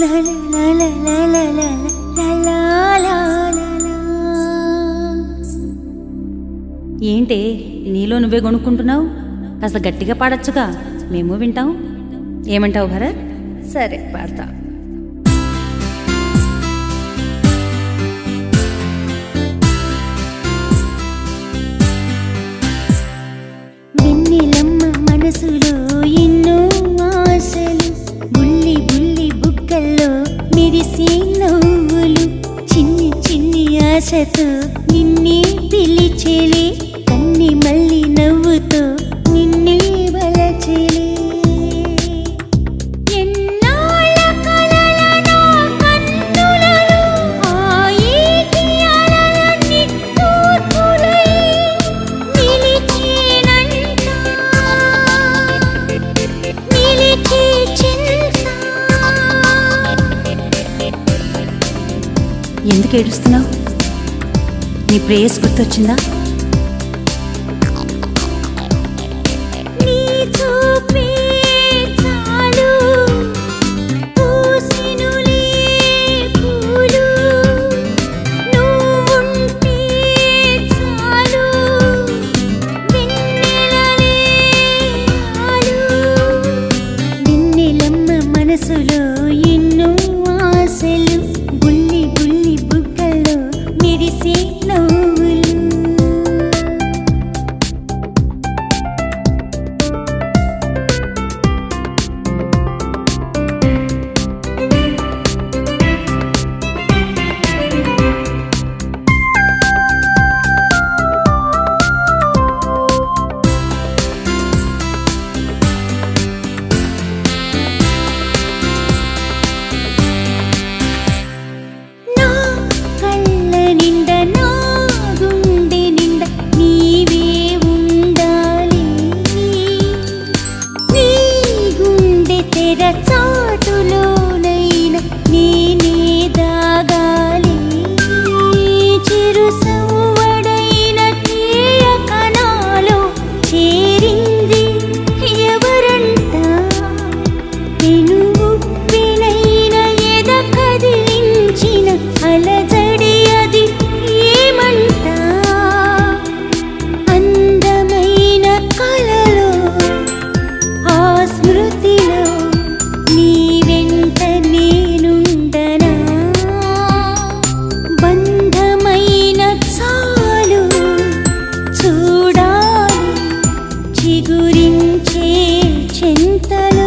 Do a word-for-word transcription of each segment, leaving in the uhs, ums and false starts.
ఏంటే నీలో నువ్వే కొనుక్కుంటున్నావు? కాస్త గట్టిగా పాడొచ్చుగా, మేము వింటాం. ఏమంటావు భరత్? సరే పాడతా. వెన్నెలమ్మ మనసులో ఎన్నో ఆశలు, బుల్లి బుల్లి బుగ్గల్లో మెరిసే నవ్వులు, చిన్ని చిన్ని ఆశతో నిన్నే పిలిచేలే, కన్ని మళ్ళీ నవ్వుతో నిన్నే వలచేలే. ఎందుకు ఏడుస్తున్నావు? నీ ప్రేయస్ గుర్తొచ్చిందా? వెన్నెలమ్మ మనసులో ఎన్నో ఆశలు, బుల్లి బుల్లి బుగ్గల్లో మెరిసే నవ్వులు. చాటులోనైనా నేనే దాగాలి, చిరు సవ్వడైన తీయ కణాలో చేరింది ఎవరంట, పెను ఉప్పెనైన ఎద కదిలించిన అలజడి అది ఏమంట, అందమైన కలలో ఆ స్మృతిలో నీ వెంట నేనుండనా, బంధమైన చాలు చూడాలి చిగురించే చింతలో.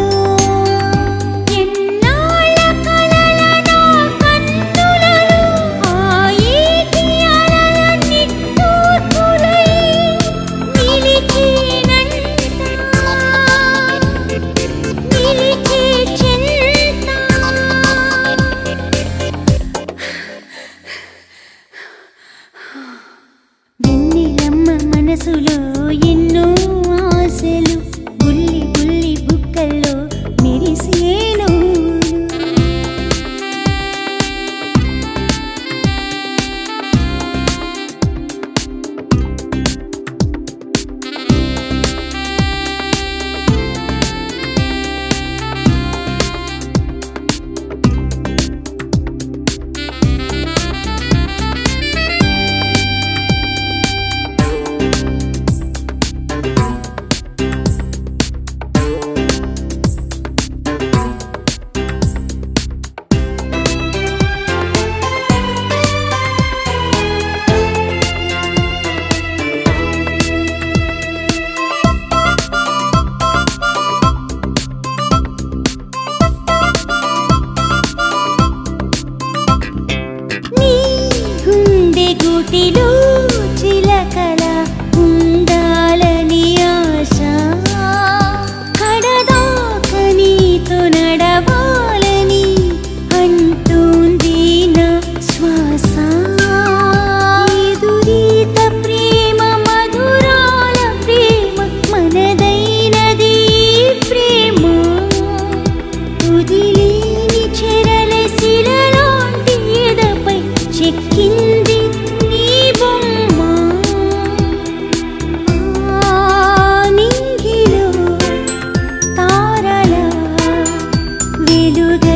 ఎన్నాళ్ళ కలల నా కన్నులలో ఆ ఏటి అలల నిట్టూర్పులై నిలిచేనంట, నిలిచే చింత. వెన్నెలమ్మ మనసులో ఎన్నో ఆశలు, బుల్లి బుల్లి బుగ్గల్లో మెరిసే నవ్వులు. నీ గుండె గూటిలో చిలకల ఉండాలని ఆశ, కడదాక నీతో నడవాలని అంటుంది నా శ్వాస. ఎదురీత ప్రేమ మధురాల ప్రేమ, మనదైనది ప్రేమ, తుదిలేని చెరల శిలలాంటి ఎదపై చెక్కింది నీ బొమ్మ. ఆ నింగిలో తారల వెలుగ